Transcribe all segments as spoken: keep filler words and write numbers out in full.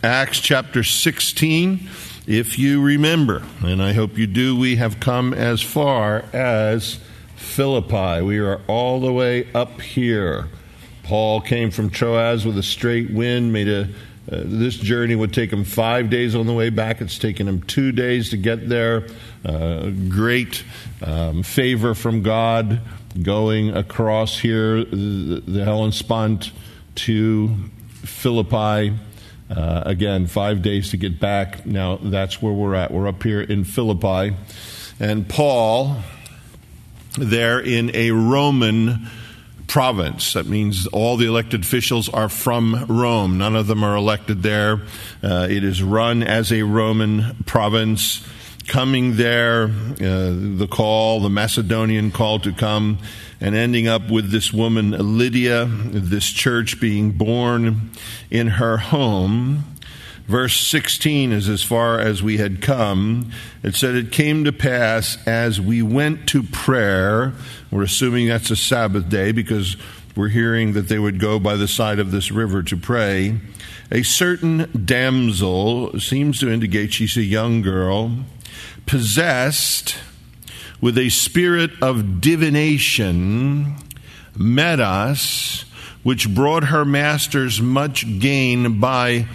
Acts chapter sixteen. If you remember, and I hope you do, we have come as far as Philippi. We are all the way up here. Paul came from Troas with a straight wind, made a Uh, this journey would take him five days on the way back. It's taken him two days to get there. Uh, great um, favor from God going across here, the, the Hellespont to Philippi. Uh, again, five days to get back. Now, that's where we're at. We're up here in Philippi. And Paul, there in a Roman province. That means all the elected officials are from Rome. None of them are elected there. Uh, it is run as a Roman province. Coming there, uh, the call, the Macedonian call to come, and ending up with this woman Lydia, this church being born in her home. Verse sixteen is as far as we had come. It said, it came to pass as we went to prayer. We're assuming that's a Sabbath day because we're hearing that they would go by the side of this river to pray. A certain damsel, seems to indicate she's a young girl, possessed with a spirit of divination, met us, which brought her masters much gain by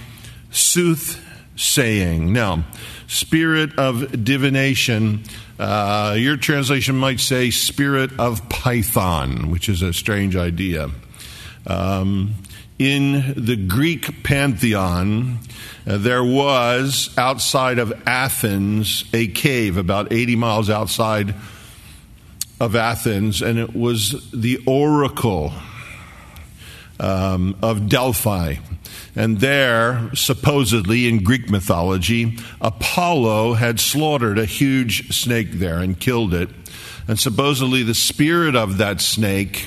soothsaying. Now, spirit of divination, uh, your translation might say spirit of Python, which is a strange idea. Um, in the Greek pantheon, uh, there was, outside of Athens, a cave about eighty miles outside of Athens, and it was the oracle um, of Delphi. And there, supposedly, in Greek mythology, Apollo had slaughtered a huge snake there and killed it. And supposedly the spirit of that snake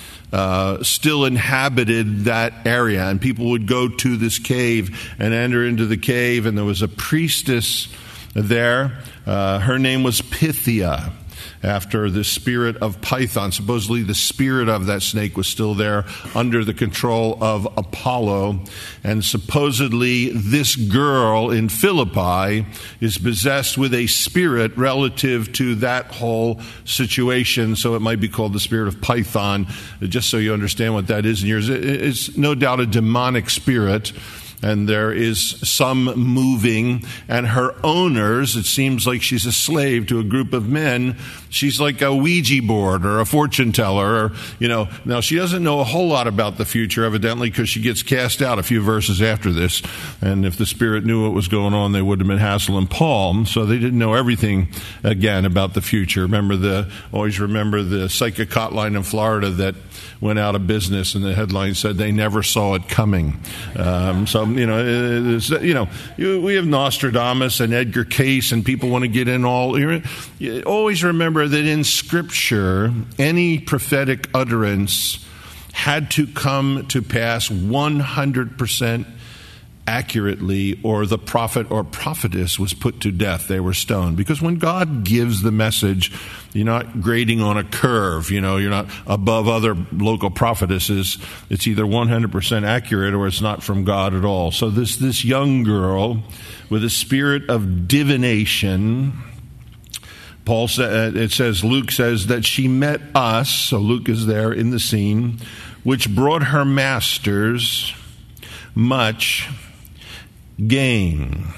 uh, still inhabited that area. And people would go to this cave and enter into the cave. And there was a priestess there. Uh, her name was Pythia, after the spirit of Python. Supposedly the spirit of that snake was still there under the control of Apollo. And supposedly this girl in Philippi is possessed with a spirit relative to that whole situation. So it might be called the spirit of Python, just so you understand what that is in yours. It's no doubt a demonic spirit. And there is some moving, and her owners, it seems like she's a slave to a group of men. She's like a Ouija board or a fortune teller, or, you know. Now, she doesn't know a whole lot about the future, evidently, because she gets cast out a few verses after this. And if the Spirit knew what was going on, they would have been hassling Paul. So they didn't know everything, again, about the future. Remember the, always remember the psychic hotline in Florida that went out of business, and the headline said they never saw it coming. Um, so, you know, it's, you know, we have Nostradamus and Edgar Cayce, and people want to get in all. You always remember that in Scripture, any prophetic utterance had to come to pass one hundred percent accurately, or the prophet or prophetess was put to death. They were stoned. Because when God gives the message, you're not grading on a curve. You know, you're not above other local prophetesses. It's either one hundred percent accurate or it's not from God at all. So this, this young girl with a spirit of divination, Paul said, it says, Luke says that she met us, so Luke is there in the scene, which brought her masters much gain.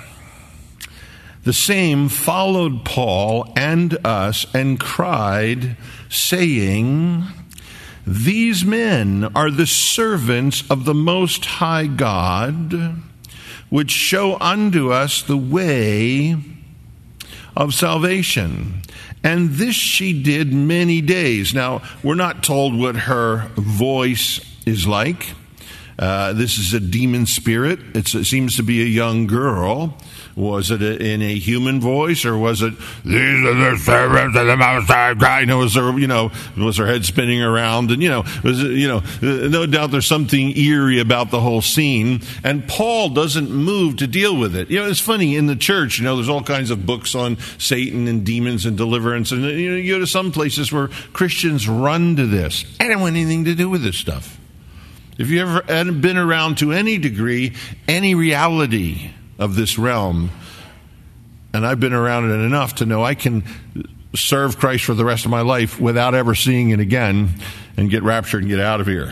The same followed Paul and us and cried, saying, these men are the servants of the Most High God, which show unto us the way of salvation. And this she did many days. Now, we're not told what her voice is like. Uh, this is a demon spirit. It's, it seems to be a young girl. Was it a, in a human voice, or was it, these are the servants of the Most High God? You know, was her, you know, was her head spinning around? And, you know, was it, you know, no doubt there's something eerie about the whole scene. And Paul doesn't move to deal with it. You know, it's funny, in the church, you know, there's all kinds of books on Satan and demons and deliverance. And, you know, you go to some places where Christians run to this. I don't want anything to do with this stuff. if you've ever been around to any degree, any reality of this realm, and I've been around it enough to know I can serve Christ for the rest of my life without ever seeing it again and get raptured and get out of here.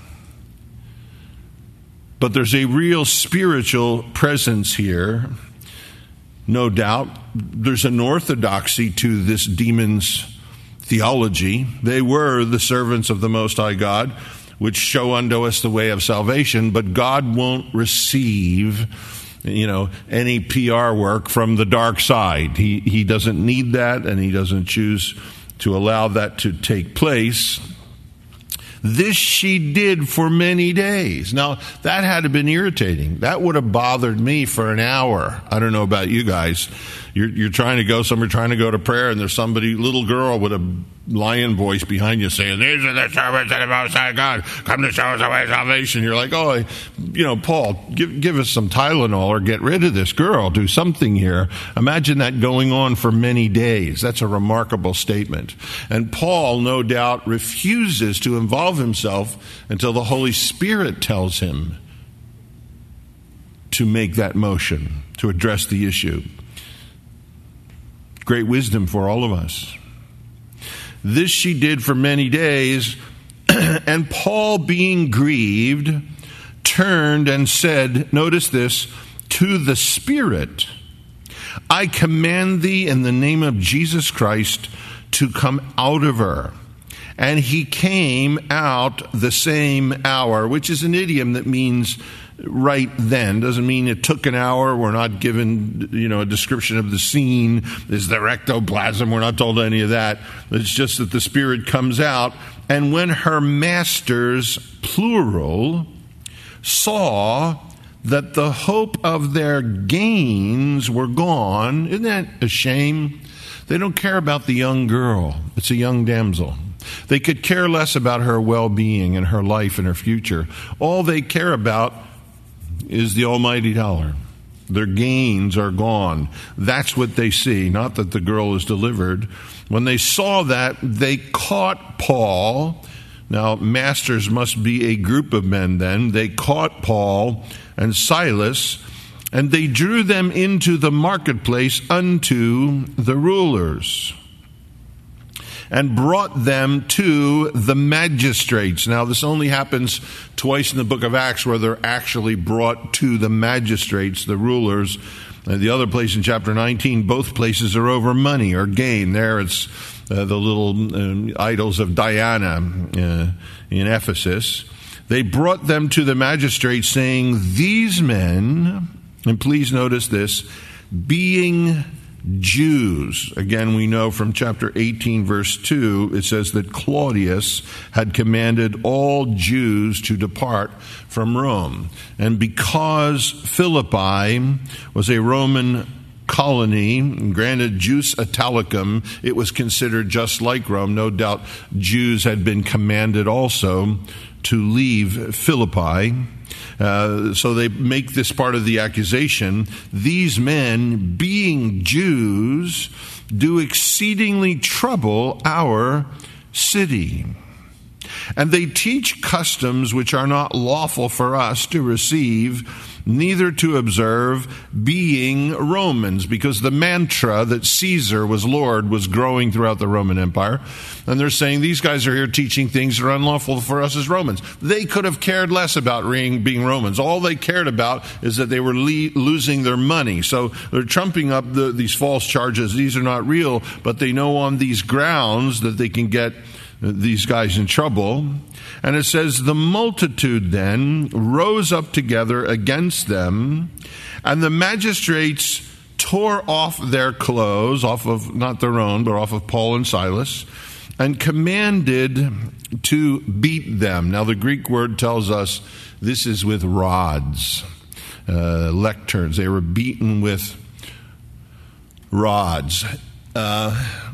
But there's a real spiritual presence here, no doubt. There's an orthodoxy to this demon's theology. They were the servants of the Most High God, which show unto us the way of salvation, but God won't receive, you know, any P R work from the dark side. He, he doesn't need that, and he doesn't choose to allow that to take place. This she did for many days. Now, that had to have been irritating. That would have bothered me for an hour. I don't know about you guys. You're, you're trying to go somewhere, trying to go to prayer, and there's somebody, little girl with a lion voice behind you saying, "These are the servants of the Most High God. Come to show us the way of salvation." You're like, "Oh, you know, Paul, give, give us some Tylenol or get rid of this girl. Do something here." Imagine that going on for many days. That's a remarkable statement. And Paul, no doubt, refuses to involve himself until the Holy Spirit tells him to make that motion, to address the issue. Great wisdom for all of us. This she did for many days, and Paul, being grieved, turned and said, notice this, to the Spirit, "I command thee in the name of Jesus Christ to come out of her." And he came out the same hour, which is an idiom that means right then. Doesn't mean it took an hour. We're not given, you know, a description of the scene. Is there ectoplasm? We're not told any of that. It's just that the Spirit comes out. And when her masters, plural, saw that the hope of their gains were gone, isn't that a shame? They don't care about the young girl. It's a young damsel. They could care less about her well-being and her life and her future. All they care about is the almighty dollar. Their gains are gone. That's what they see, not that the girl is delivered. When they saw that, they caught Paul. Now, masters must be a group of men then. They caught Paul and Silas, and they drew them into the marketplace unto the rulers, and brought them to the magistrates. Now, this only happens twice in the book of Acts, where they're actually brought to the magistrates, the rulers. And the other place in chapter nineteen, both places are over money or gain. There it's uh, the little uh, idols of Diana uh, in Ephesus. They brought them to the magistrates, saying, "These men," and please notice this, "being Jews." Again, we know from chapter eighteen, verse two, it says that Claudius had commanded all Jews to depart from Rome. And because Philippi was a Roman colony, granted Jus Italicum, it was considered just like Rome. No doubt Jews had been commanded also to leave Philippi. Uh, so they make this part of the accusation. "These men, being Jews, do exceedingly trouble our city. And they teach customs which are not lawful for us to receive, neither to observe, being Romans," because the mantra that Caesar was Lord was growing throughout the Roman Empire. And they're saying these guys are here teaching things that are unlawful for us as Romans. They could have cared less about being Romans. All they cared about is that they were le- losing their money. So they're trumping up the, these false charges. These are not real, but they know on these grounds that they can get these guys in trouble. And it says, "The multitude then rose up together against them, and the magistrates tore off their clothes," off of, not their own, but off of Paul and Silas, "and commanded to beat them." Now the Greek word tells us this is with rods, uh, lecterns. They were beaten with rods. Uh,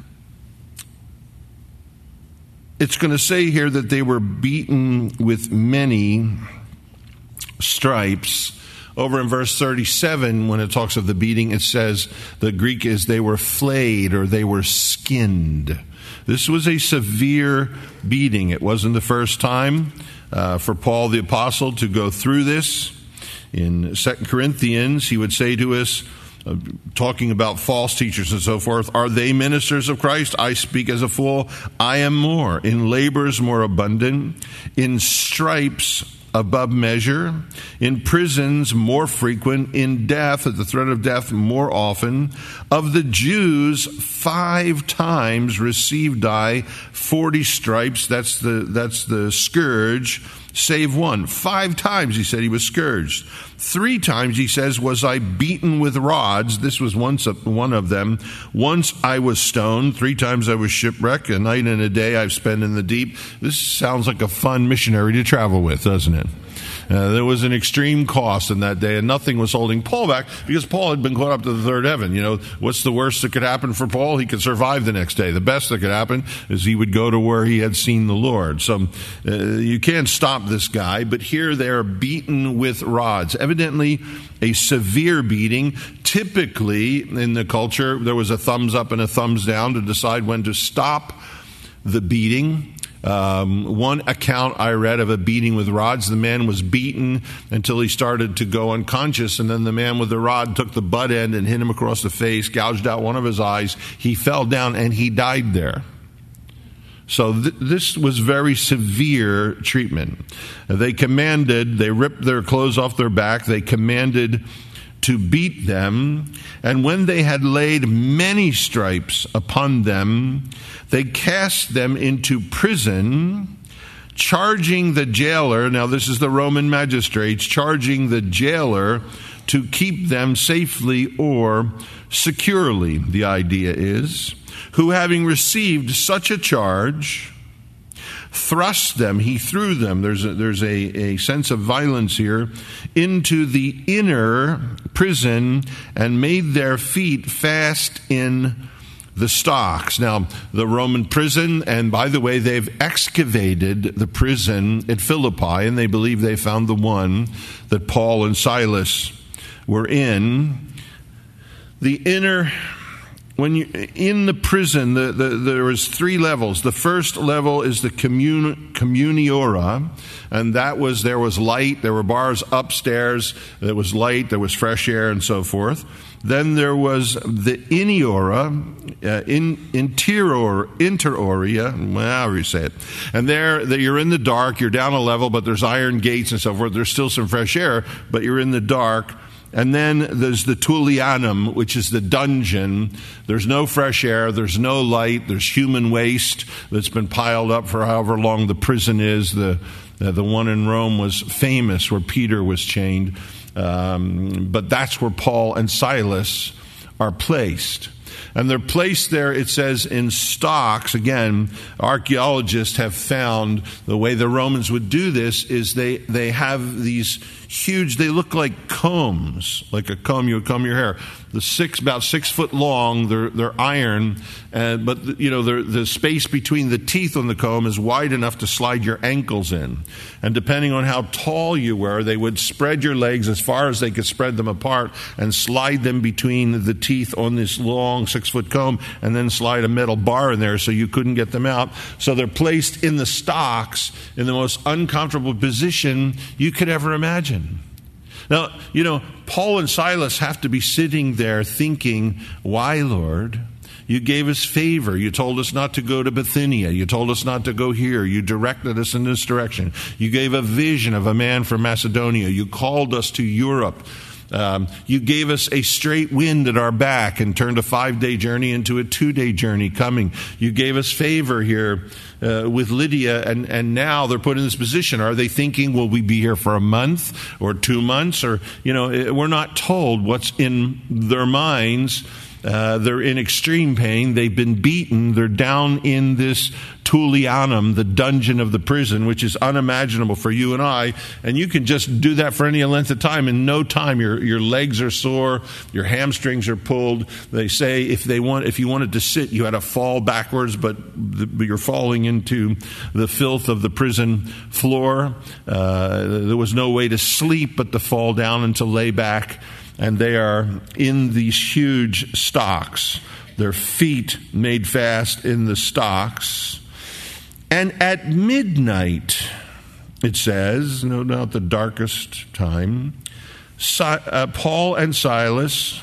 It's going to say here that they were beaten with many stripes. Over in verse thirty-seven, when it talks of the beating, it says the Greek is they were flayed or they were skinned. This was a severe beating. It wasn't the first time. uh, for Paul the Apostle to go through this. In Second Corinthians, he would say to us, uh, talking about false teachers and so forth, are they ministers of Christ? I speak as a fool. I am more. In labors more abundant. In stripes above measure, in prisons more frequent, in death, at the threat of death more often. Of the Jews, five times received I forty stripes. That's the that's the scourge, save one. Five times he said he was scourged. Three times he says, was I beaten with rods. This was once one of them. Once I was stoned. Three times I was shipwrecked. A night and a day I've spent in the deep. This sounds like a fun missionary to travel with, doesn't it? Uh, there was an extreme cost in that day, and nothing was holding Paul back because Paul had been caught up to the third heaven. You know, what's the worst that could happen for Paul? He could survive the next day. The best that could happen is he would go to where he had seen the Lord. So uh, you can't stop this guy, but here they're beaten with rods. Evidently a severe beating. Typically in the culture, there was a thumbs up and a thumbs down to decide when to stop the beating. Um, one account I read of a beating with rods, the man was beaten until he started to go unconscious, and then the man with the rod took the butt end and hit him across the face, gouged out one of his eyes. He fell down and he died there. So th- this was very severe treatment. They commanded, they ripped their clothes off their back, they commanded to beat them, and when they had laid many stripes upon them, they cast them into prison, charging the jailer, now this is the Roman magistrates, charging the jailer to keep them safely or securely, the idea is, who having received such a charge, thrust them, he threw them, there's a, there's a, a sense of violence here, into the inner prison and made their feet fast in the stocks. Now, the Roman prison, and by the way, they've excavated the prison at Philippi, and they believe they found the one that Paul and Silas were in. The inner When you in the prison, the, the, there was three levels. The first level is the commun, communiora, and that was there was light. There were bars upstairs. There was light. There was fresh air, and so forth. Then there was the iniora, uh, in interior interoria, however you say it. And there, that you're in the dark. You're down a level, but there's iron gates and so forth. There's still some fresh air, but you're in the dark. And then there's the Tullianum, which is the dungeon. There's no fresh air. There's no light. There's human waste that's been piled up for however long the prison is. The uh, the one in Rome was famous, where Peter was chained. Um, but that's where Paul and Silas are placed. And they're placed there, it says, in stocks. Again, archaeologists have found the way the Romans would do this is they, they have these huge, they look like combs, like a comb, you would comb your hair. The six, about six foot long, they're, they're iron, and, but you know, the space between the teeth on the comb is wide enough to slide your ankles in. And depending on how tall you were, they would spread your legs as far as they could spread them apart and slide them between the teeth on this long six foot comb, and then slide a metal bar in there so you couldn't get them out. So they're placed in the stocks in the most uncomfortable position you could ever imagine. Now, you know, Paul and Silas have to be sitting there thinking, why, Lord? You gave us favor. You told us not to go to Bithynia. You told us not to go here. You directed us in this direction. You gave a vision of a man from Macedonia. You called us to Europe. Um, you gave us a straight wind at our back and turned a five-day journey into a two-day journey coming. You gave us favor here uh, with Lydia, and, and now they're put in this position. Are they thinking, will we be here for a month or two months? Or, you know, we're not told what's in their minds. Uh, they're in extreme pain. They've been beaten. They're down in this Tullianum, the dungeon of the prison, which is unimaginable for you and I. And you can just do that for any length of time. In no time, your your legs are sore, your hamstrings are pulled. They say if they want, if you wanted to sit, you had to fall backwards, but the, you're falling into the filth of the prison floor. Uh, there was no way to sleep but to fall down and to lay back. And they are in these huge stocks, their feet made fast in the stocks. And at midnight, it says, no doubt the darkest time, si- uh, Paul and Silas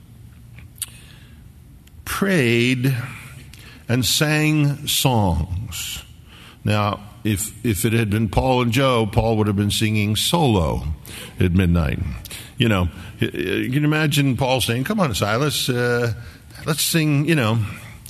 prayed and sang songs. Now, if if it had been Paul and Joe, Paul would have been singing solo at midnight. You know, you can imagine Paul saying, "Come on, Silas, uh, let's sing, you know,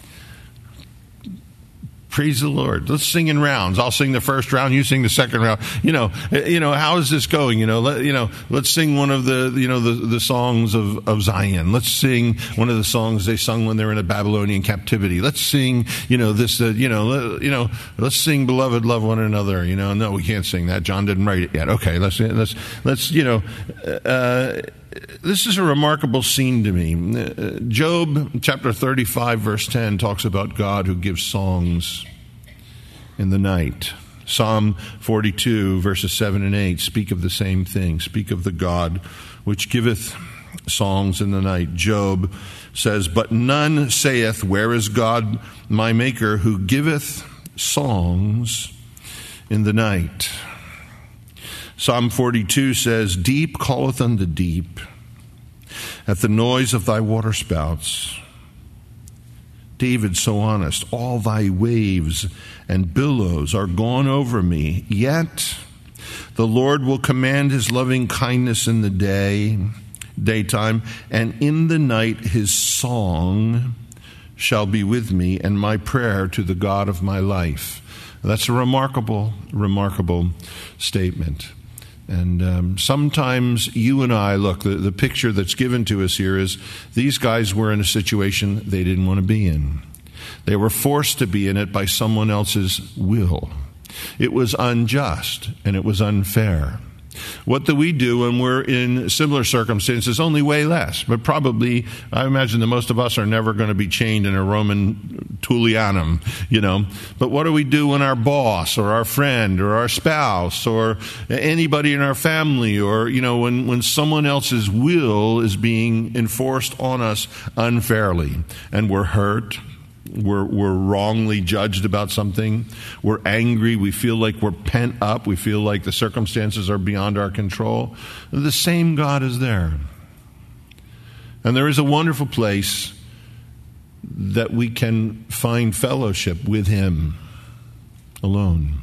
praise the Lord. Let's sing in rounds. I'll sing the first round, you sing the second round." You know, you know, how is this going? You know, let, you know, let's sing one of the, you know, the, the songs of, of Zion. Let's sing one of the songs they sung when they were in a Babylonian captivity. Let's sing, you know, this, uh, you know, let, you know, let's sing "Beloved, Love One Another." You know, no, we can't sing that. John didn't write it yet. Okay, let's let's let's, you know. Uh, This is a remarkable scene to me. Uh, Job chapter thirty-five, verse ten talks about God who gives songs in the night. Psalm forty-two, verses seven and eight speak of the same thing. Speak of the God which giveth songs in the night. Job says, "But none saith, Where is God my Maker, who giveth songs in the night?" Psalm forty-two says, "Deep calleth unto deep at the noise of thy waterspouts." David, so honest, "All thy waves and billows are gone over me. Yet the Lord will command his loving kindness in the day, daytime, and in the night his song shall be with me, and my prayer to the God of my life." That's a remarkable, remarkable statement. And um, sometimes you and I, look, the, the picture that's given to us here is these guys were in a situation they didn't want to be in. They were forced to be in it by someone else's will. It was unjust and it was unfair. What do we do when we're in similar circumstances? Only way less. But probably, I imagine that most of us are never going to be chained in a Roman Tullianum, you know. But what do we do when our boss or our friend or our spouse or anybody in our family, or, you know, when, when someone else's will is being enforced on us unfairly and we're hurt? We're, we're wrongly judged about something. We're angry. We feel like we're pent up. We feel like the circumstances are beyond our control. The same God is there. And there is a wonderful place that we can find fellowship with him alone.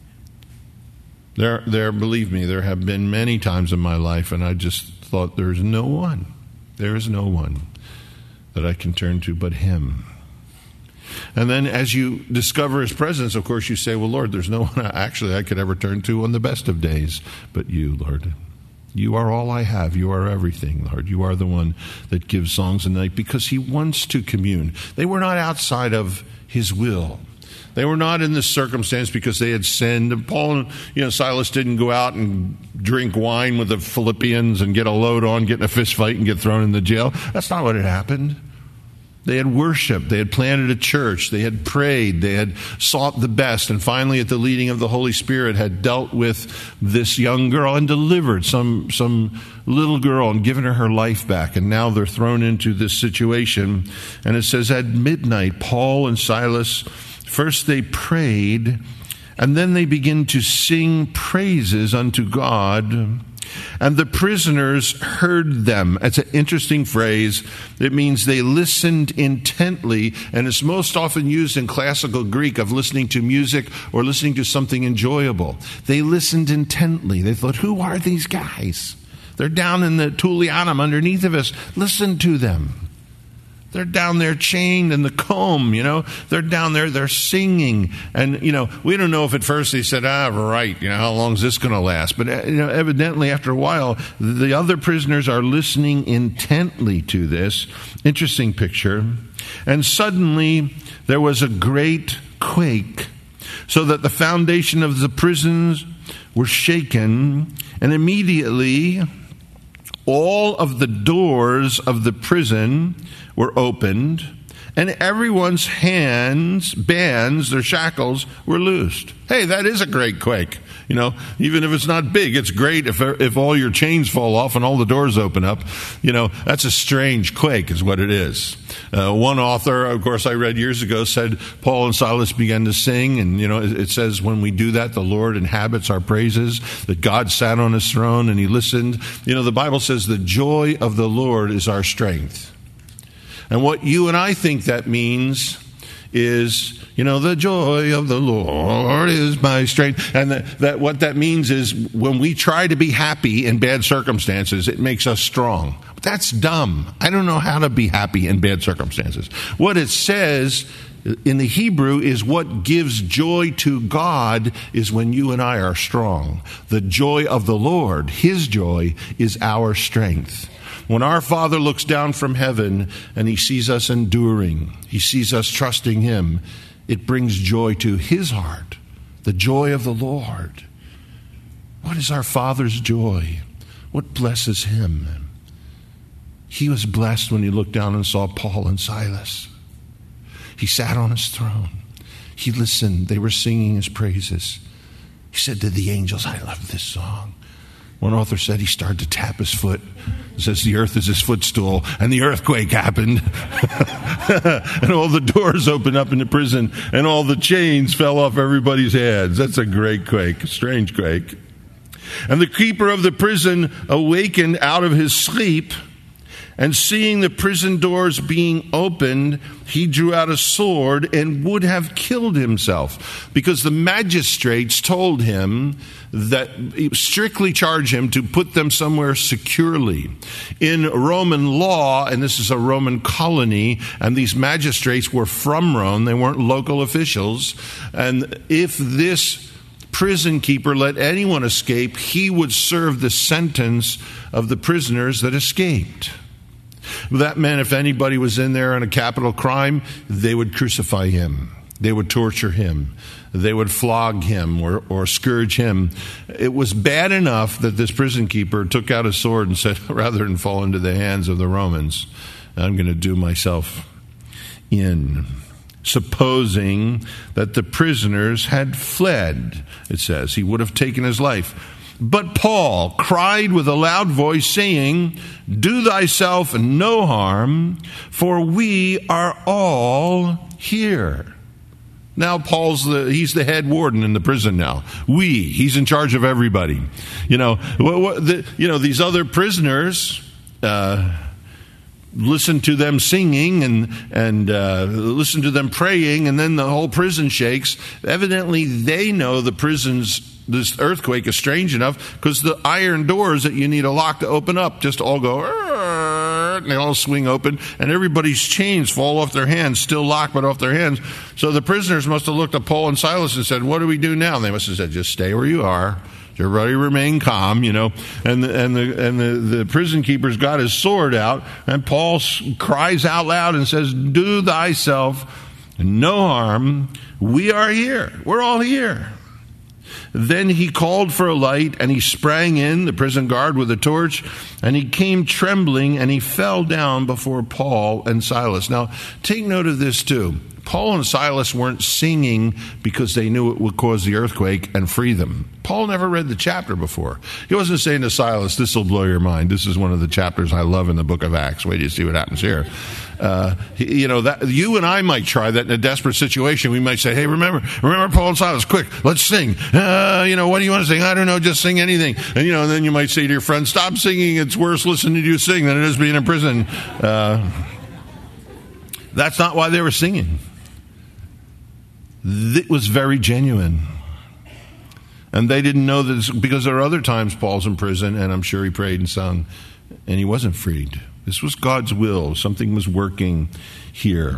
There, there, believe me, there have been many times in my life, and I just thought there's no one. There is no one that I can turn to but him. And then as you discover his presence, of course, you say, well, Lord, there's no one actually I could ever turn to on the best of days but you, Lord. You are all I have. You are everything, Lord. You are the one that gives songs at night, because he wants to commune. They were not outside of his will. They were not in this circumstance because they had sinned. And Paul and you know, Silas didn't go out and drink wine with the Philippians and get a load on, get in a fist fight, and get thrown in the jail. That's not what had happened. They had worshiped, they had planted a church, they had prayed, they had sought the best, and finally at the leading of the Holy Spirit had dealt with this young girl and delivered some, some little girl and given her her life back. And now they're thrown into this situation. And it says at midnight, Paul and Silas, first they prayed, and then they begin to sing praises unto God. And the prisoners heard them. That's an interesting phrase. It means they listened intently, and it's most often used in classical Greek of listening to music or listening to something enjoyable. They listened intently. They thought, who are these guys? They're down in the Tullianum underneath of us. Listen to them. They're down there chained in the comb, you know. They're down there, they're singing. And, you know, we don't know if at first they said, ah, right, you know, how long is this going to last? But, you know, evidently after a while, the other prisoners are listening intently to this. Interesting picture. And suddenly there was a great quake, so that the foundation of the prisons were shaken, and immediately all of the doors of the prison were opened, and everyone's hands, bands, their shackles were loosed. Hey, that is a great quake. You know, even if it's not big, it's great if if all your chains fall off and all the doors open up. You know, that's a strange quake is what it is. Uh, one author, of course, I read years ago said Paul and Silas began to sing, and, you know, it, it says when we do that, the Lord inhabits our praises, that God sat on his throne and he listened. You know, the Bible says the joy of the Lord is our strength. And what you and I think that means is, you know, the joy of the Lord is my strength. And that, that what that means is when we try to be happy in bad circumstances, it makes us strong. But that's dumb. I don't know how to be happy in bad circumstances. What it says in the Hebrew is what gives joy to God is when you and I are strong. The joy of the Lord, his joy, is our strength. When our Father looks down from heaven and he sees us enduring, he sees us trusting him, it brings joy to his heart, the joy of the Lord. What is our Father's joy? What blesses him? He was blessed when he looked down and saw Paul and Silas. He sat on his throne. He listened. They were singing his praises. He said to the angels, I love this song. One author said he started to tap his foot. It says the earth is his footstool, and the earthquake happened. And all the doors opened up in the prison, and all the chains fell off everybody's heads. That's a great quake, a strange quake. And the keeper of the prison awakened out of his sleep, and seeing the prison doors being opened, he drew out a sword and would have killed himself, because the magistrates told him that strictly charge him to put them somewhere securely. In Roman law, and this is a Roman colony, and these magistrates were from Rome, they weren't local officials, and if this prison keeper let anyone escape, he would serve the sentence of the prisoners that escaped. That meant if anybody was in there on a capital crime, they would crucify him. They would torture him. They would flog him or, or scourge him. It was bad enough that this prison keeper took out a sword and said, rather than fall into the hands of the Romans, I'm going to do myself in. Supposing that the prisoners had fled, it says, he would have taken his life. But Paul cried with a loud voice, saying, do thyself no harm, for we are all here. Now Paul's the, he's the head warden in the prison now. We, he's in charge of everybody. You know, what, what, the, you know, these other prisoners, uh, listen to them singing and and uh, listen to them praying, and then the whole prison shakes. Evidently, they know the prison's this earthquake is strange enough because the iron doors that you need a lock to open up just all go, and they all swing open, and everybody's chains fall off their hands, still locked but off their hands. So the prisoners must have looked at Paul and Silas and said, what do we do now? And they must have said, just stay where you are. Everybody remain calm, you know. And the, and the and the, the prison keeper's got his sword out, and Paul cries out loud and says, do thyself no harm. We are here. We're all here. Then he called for a light, and he sprang in, the prison guard, with a torch, and he came trembling, and he fell down before Paul and Silas. Now, take note of this too. Paul and Silas weren't singing because they knew it would cause the earthquake and free them. Paul never read the chapter before. He wasn't saying to Silas, this will blow your mind. This is one of the chapters I love in the book of Acts. Wait till you see what happens here. Uh, you know, that you and I might try that in a desperate situation. We might say, hey, remember, remember Paul and Silas, quick, let's sing. Uh, you know, what do you want to sing? I don't know, just sing anything. And, you know, and then you might say to your friend, stop singing. It's worse listening to you sing than it is being in prison. Uh, that's not why they were singing. It was very genuine. And they didn't know this because there are other times Paul's in prison, and I'm sure he prayed and sung, and he wasn't freed. This was God's will. Something was working here.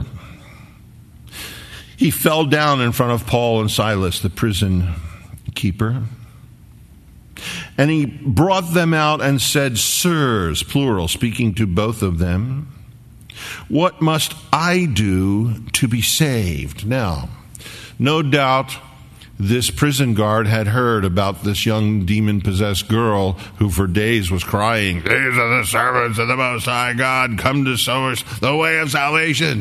He fell down in front of Paul and Silas, the prison keeper, and he brought them out and said, sirs, plural, speaking to both of them, what must I do to be saved? Now, no doubt this prison guard had heard about this young demon-possessed girl who for days was crying, these are the servants of the Most High God, come to show us the way of salvation.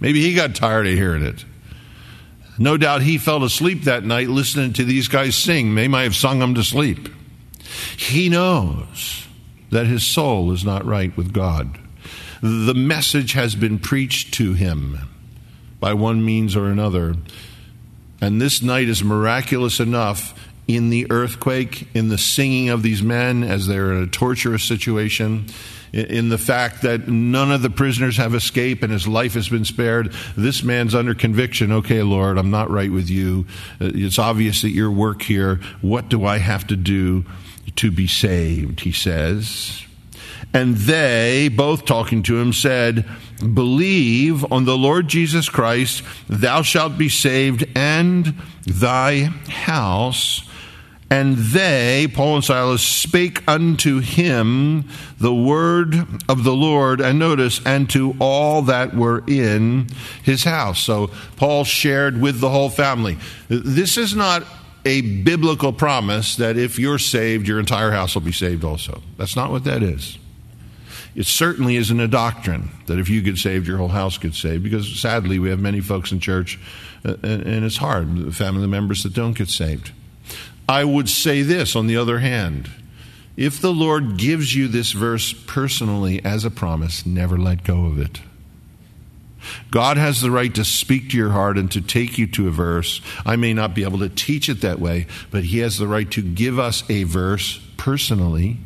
Maybe he got tired of hearing it. No doubt he fell asleep that night listening to these guys sing. They might have sung him to sleep. He knows that his soul is not right with God. The message has been preached to him by one means or another. And this night is miraculous enough in the earthquake, in the singing of these men as they're in a torturous situation, in the fact that none of the prisoners have escaped and his life has been spared. This man's under conviction. Okay, Lord, I'm not right with you. It's obvious that your work here. What do I have to do to be saved? He says. And they, both talking to him, said, believe on the Lord Jesus Christ, thou shalt be saved, and thy house. And they, Paul and Silas, spake unto him the word of the Lord, and notice, and to all that were in his house. So Paul shared with the whole family. This is not a biblical promise that if you're saved, your entire house will be saved also. That's not what that is. It certainly isn't a doctrine that if you get saved, your whole house gets saved, because sadly we have many folks in church, uh, and it's hard, family members that don't get saved. I would say this, on the other hand, if the Lord gives you this verse personally as a promise, never let go of it. God has the right to speak to your heart and to take you to a verse. I may not be able to teach it that way, but he has the right to give us a verse personally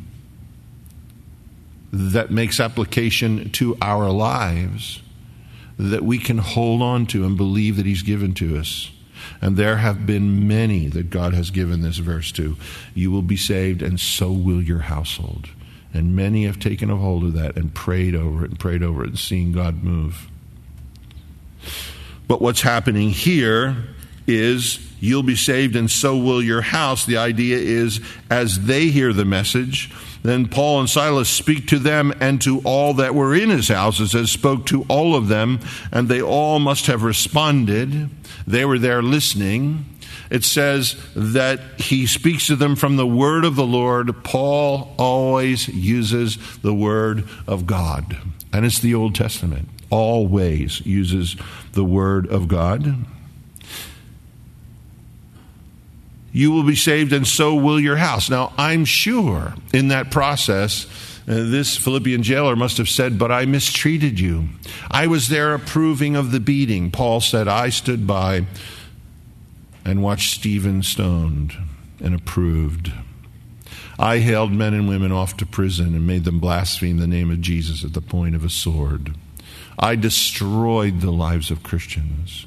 that makes application to our lives, that we can hold on to and believe that he's given to us. And there have been many that God has given this verse to. You will be saved, and so will your household. And many have taken a hold of that and prayed over it and prayed over it and seen God move. But what's happening here is you'll be saved, and so will your house. The idea is, as they hear the message, then Paul and Silas speak to them and to all that were in his house. It says, spoke to all of them, and they all must have responded. They were there listening. It says that he speaks to them from the word of the Lord. Paul always uses the word of God, and it's the Old Testament. Always uses the word of God. You will be saved, and so will your house. Now, I'm sure in that process, uh, this Philippian jailer must have said, but I mistreated you. I was there approving of the beating. Paul said, I stood by and watched Stephen stoned and approved. I hailed men and women off to prison and made them blaspheme the name of Jesus at the point of a sword. I destroyed the lives of Christians.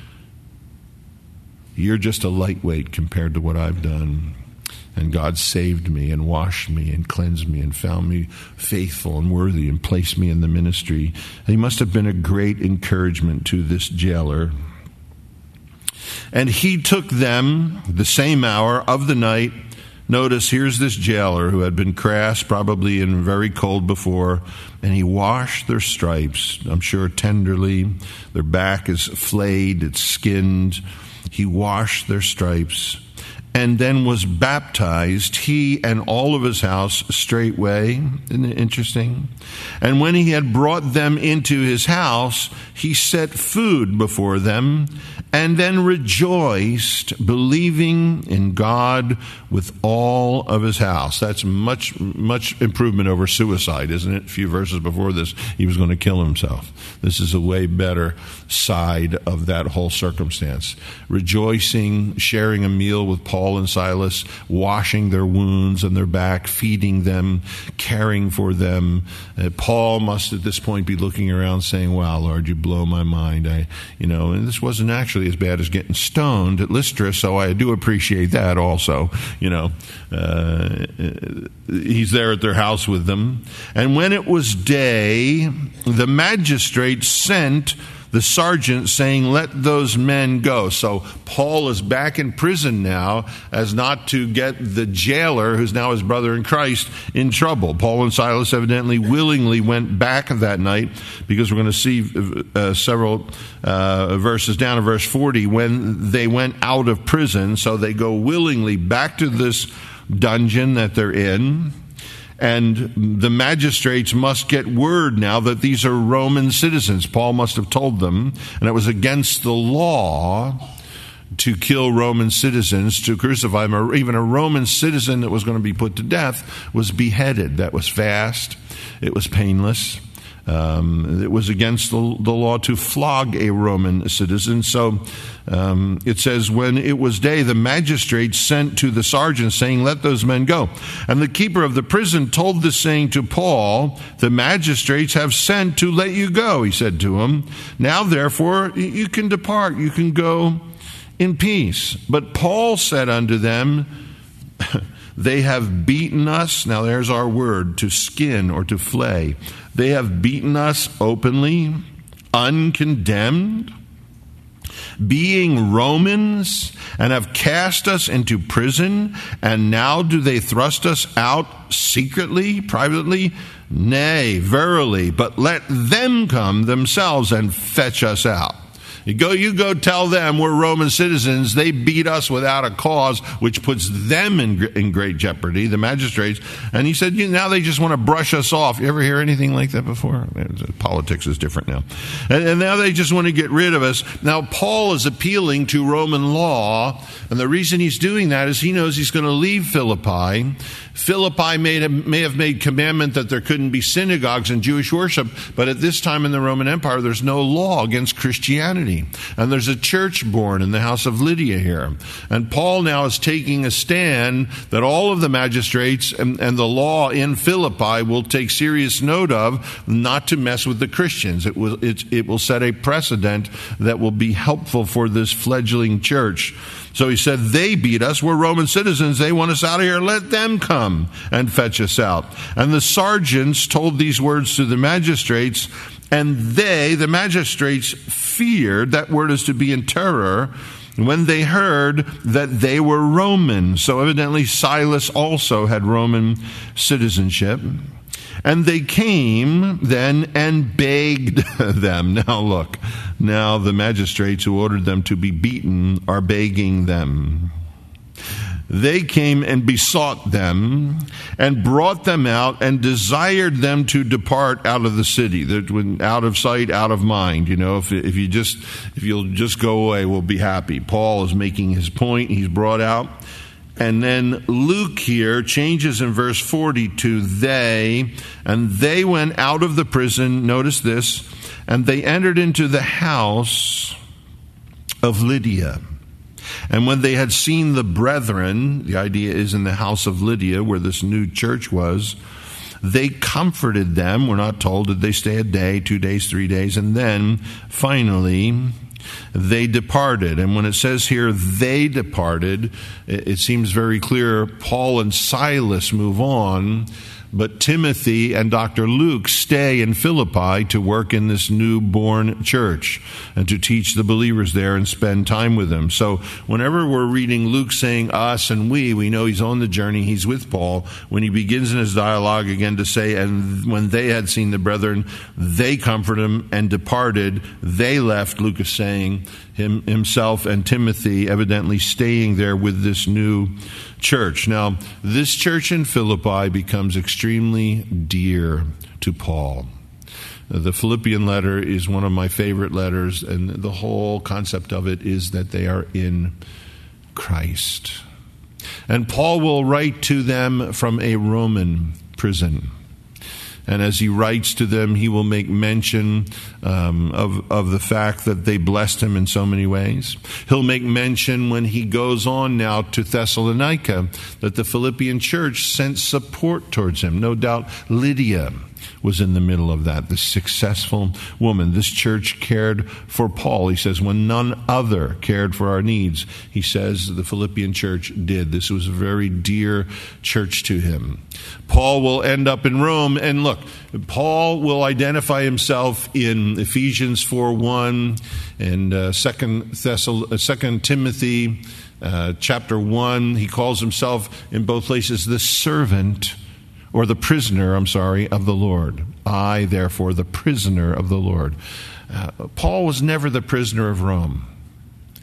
You're just a lightweight compared to what I've done. And God saved me and washed me and cleansed me and found me faithful and worthy and placed me in the ministry. And he must have been a great encouragement to this jailer. And he took them the same hour of the night. Notice, here's this jailer who had been crass, probably and very cold before, and he washed their stripes, I'm sure tenderly. Their back is flayed, it's skinned. He washed their stripes, and then was baptized, he and all of his house straightway. Isn't it interesting? And when he had brought them into his house, he set food before them, and then rejoiced, believing in God with all of his house. That's much, much improvement over suicide, isn't it? A few verses before this, he was going to kill himself. This is a way better side of that whole circumstance. Rejoicing, sharing a meal with Paul and Silas, washing their wounds and their back, feeding them, caring for them. Uh, Paul must at this point be looking around saying, wow, Lord, you blow my mind. I, you know, and this wasn't actually as bad as getting stoned at Lystra, so I do appreciate that also. You know, uh, he's there at their house with them. And when it was day, the magistrate sent the sergeant saying, let those men go. So Paul is back in prison now as not to get the jailer, who's now his brother in Christ, in trouble. Paul and Silas evidently willingly went back that night, because we're going to see uh, several uh, verses down in verse forty, when they went out of prison. So they go willingly back to this dungeon that they're in. and the magistrates must get word now that these are Roman citizens. Paul must have told them, and it was against the law to kill Roman citizens, to crucify them, or even a Roman citizen that was going to be put to death was beheaded. That was fast. It was painless. Um, it was against the, the law to flog a Roman citizen. So um, it says, when it was day, the magistrates sent to the sergeant, saying, let those men go. And the keeper of the prison told this saying to Paul, the magistrates have sent to let you go, he said to him. Now, therefore, you can depart. You can go in peace. But Paul said unto them, they have beaten us. Now there's our word, to skin or to flay. They have beaten us openly, uncondemned, being Romans, and have cast us into prison. And now do they thrust us out secretly, privately? Nay, verily, but let them come themselves and fetch us out. You go, you go tell them we're Roman citizens. They beat us without a cause, which puts them in, in great jeopardy, the magistrates. And he said, you know, now they just want to brush us off. You ever hear anything like that before? Politics is different now. And, and now they just want to get rid of us. Now, Paul is appealing to Roman law. And the reason he's doing that is he knows he's going to leave Philippi. Philippi made, may have made commandment that there couldn't be synagogues and Jewish worship, but at this time in the Roman Empire, there's no law against Christianity. And there's a church born in the house of Lydia here. And Paul now is taking a stand that all of the magistrates and, and the law in Philippi will take serious note of, not to mess with the Christians. It will, it, it will set a precedent that will be helpful for this fledgling church. So he said, they beat us. We're Roman citizens. They want us out of here. Let them come and fetch us out. And the sergeants told these words to the magistrates, and they, the magistrates, feared, that word is to be in terror, when they heard that they were Roman. So evidently Silas also had Roman citizenship. And they came then and begged them. Now look, now the magistrates who ordered them to be beaten are begging them. They came and besought them and brought them out and desired them to depart out of the city. That out of sight, out of mind. You know, if if you just if you'll just go away, we'll be happy. Paul is making his point. He's brought out. And then Luke here changes in verse forty to they, and they went out of the prison, notice this, and they entered into the house of Lydia. And when they had seen the brethren, the idea is in the house of Lydia, where this new church was, they comforted them. We're not told, did they stay a day, two days, three days, and then finally they departed. And when it says here, they departed, it seems very clear Paul and Silas move on, but Timothy and Doctor Luke stay in Philippi to work in this newborn church and to teach the believers there and spend time with them. So whenever we're reading Luke saying us and we, we know he's on the journey, he's with Paul. When he begins in his dialogue again to say, and when they had seen the brethren, they comforted him and departed. They left, Luke is saying, him, himself and Timothy evidently staying there with this new church. Now, this church in Philippi becomes extremely dear to Paul. The Philippian letter is one of my favorite letters, and the whole concept of it is that they are in Christ. And Paul will write to them from a Roman prison. And as he writes to them, he will make mention um, of, of the fact that they blessed him in so many ways. He'll make mention when he goes on now to Thessalonica that the Philippian church sent support towards him. No doubt Lydia was in the middle of that, this successful woman. This church cared for Paul. He says, when none other cared for our needs, he says the Philippian church did. This was a very dear church to him. Paul will end up in Rome, and look, Paul will identify himself in Ephesians four one and uh, Second Thessal- uh, Second Timothy uh, chapter one. He calls himself in both places the servant, or the prisoner, I'm sorry, of the Lord. I, therefore, the prisoner of the Lord. Uh, Paul was never the prisoner of Rome.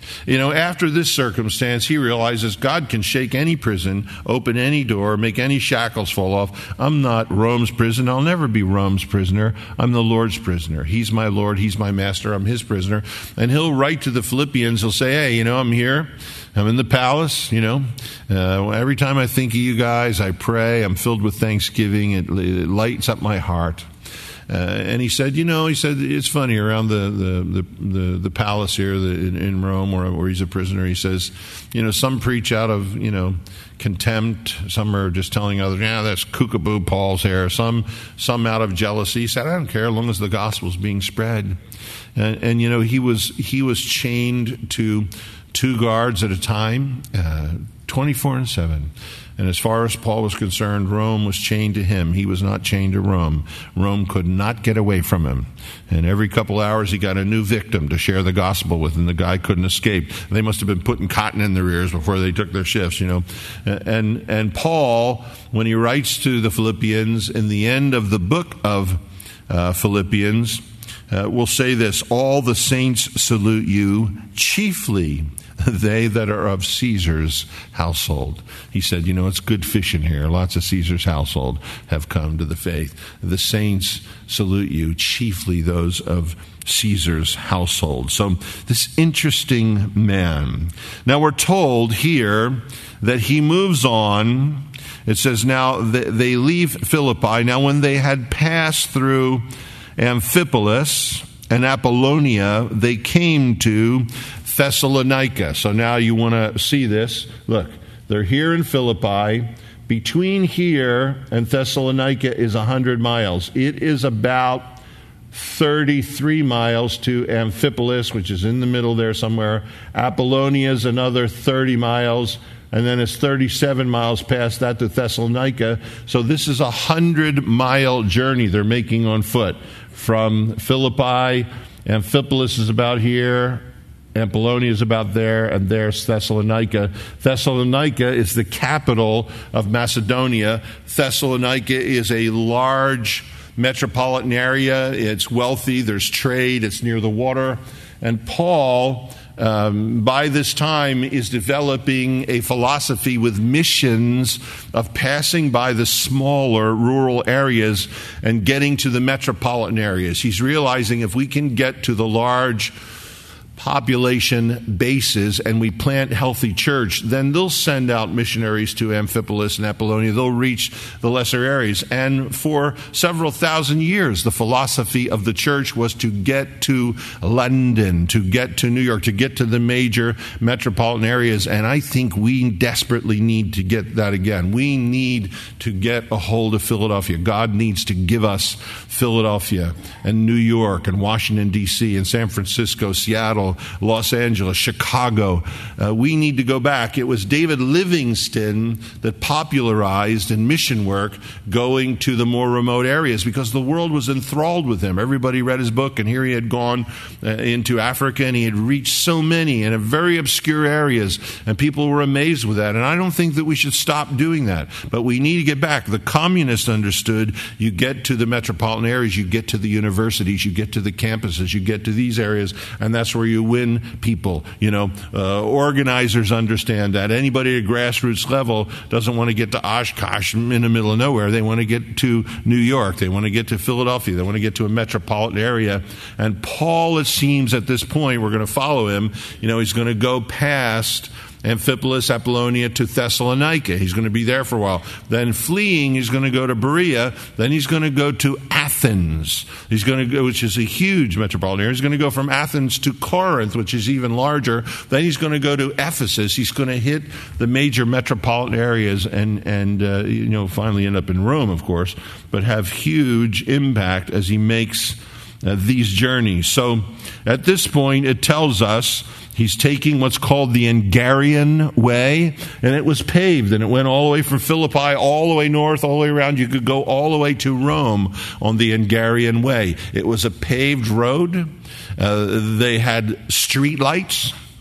You know, after this circumstance, he realizes God can shake any prison, open any door, make any shackles fall off. I'm not Rome's prison. I'll never be Rome's prisoner. I'm the Lord's prisoner. He's my Lord. He's my master. I'm his prisoner. And he'll write to the Philippians. He'll say, hey, you know, I'm here. I'm in the palace, you know. Uh, every time I think of you guys, I pray. I'm filled with thanksgiving. It, it lights up my heart. Uh, and he said, you know, he said, it's funny, around the the, the, the, the palace here the, in, in Rome where, where he's a prisoner, he says, you know, some preach out of, you know, contempt. Some are just telling others, yeah, that's kookaboo Paul's hair. Some some out of jealousy. He said, I don't care as long as the gospel's being spread. And, and you know, he was he was chained to two guards at a time, uh, twenty-four and seven. And as far as Paul was concerned, Rome was chained to him. He was not chained to Rome. Rome could not get away from him. And every couple hours he got a new victim to share the gospel with, and the guy couldn't escape. They must have been putting cotton in their ears before they took their shifts, you know. And and Paul, when he writes to the Philippians in the end of the book of uh, Philippians, uh, will say this: all the saints salute you, chiefly they that are of Caesar's household. He said, you know, it's good fishing here. Lots of Caesar's household have come to the faith. The saints salute you, chiefly those of Caesar's household. So this interesting man. Now we're told here that he moves on. It says, now they leave Philippi. Now when they had passed through Amphipolis and Apollonia, they came to Thessalonica. So now you want to see this. Look, they're here in Philippi. Between here and Thessalonica is one hundred miles. It is about thirty-three miles to Amphipolis, which is in the middle there somewhere. Apollonia is another thirty miles. And then it's thirty-seven miles past that to Thessalonica. So this is a hundred-mile journey they're making on foot. From Philippi, Amphipolis is about here, Apollonia is about there, and there's Thessalonica. Thessalonica is the capital of Macedonia. Thessalonica is a large metropolitan area. It's wealthy, there's trade, it's near the water. And Paul, um, by this time, is developing a philosophy with missions of passing by the smaller rural areas and getting to the metropolitan areas. He's realizing if we can get to the large population bases and we plant healthy church, then they'll send out missionaries to Amphipolis and Apollonia. They'll reach the lesser areas. And for several thousand years, the philosophy of the church was to get to London, to get to New York, to get to the major metropolitan areas. And I think we desperately need to get that again. We need to get a hold of Philadelphia. God needs to give us Philadelphia and New York and Washington, D C and San Francisco, Seattle, Los Angeles, Chicago. Uh, we need to go back. It was David Livingstone that popularized in mission work going to the more remote areas because the world was enthralled with him. Everybody read his book, and here he had gone uh, into Africa, and he had reached so many in very obscure areas, and people were amazed with that. And I don't think that we should stop doing that, but we need to get back. The communists understood you get to the metropolitan areas, you get to the universities, you get to the campuses, you get to these areas, and that's where you win people. You know, uh, organizers understand that. Anybody at grassroots level doesn't want to get to Oshkosh in the middle of nowhere. They want to get to New York. They want to get to Philadelphia. They want to get to a metropolitan area. And Paul, it seems at this point, we're going to follow him. You know, he's going to go past Amphipolis, Apollonia to Thessalonica. He's going to be there for a while. Then fleeing, he's going to go to Berea. Then he's going to go to Athens. He's going to go, which is a huge metropolitan area. He's going to go from Athens to Corinth, which is even larger. Then he's going to go to Ephesus. He's going to hit the major metropolitan areas and, and uh, you know, finally end up in Rome, of course, but have huge impact as he makes uh, these journeys. So at this point, it tells us he's taking what's called the Angarian Way, and it was paved, and it went all the way from Philippi, all the way north, all the way around. You could go all the way to Rome on the Angarian Way. It was a paved road. Uh, they had street lights.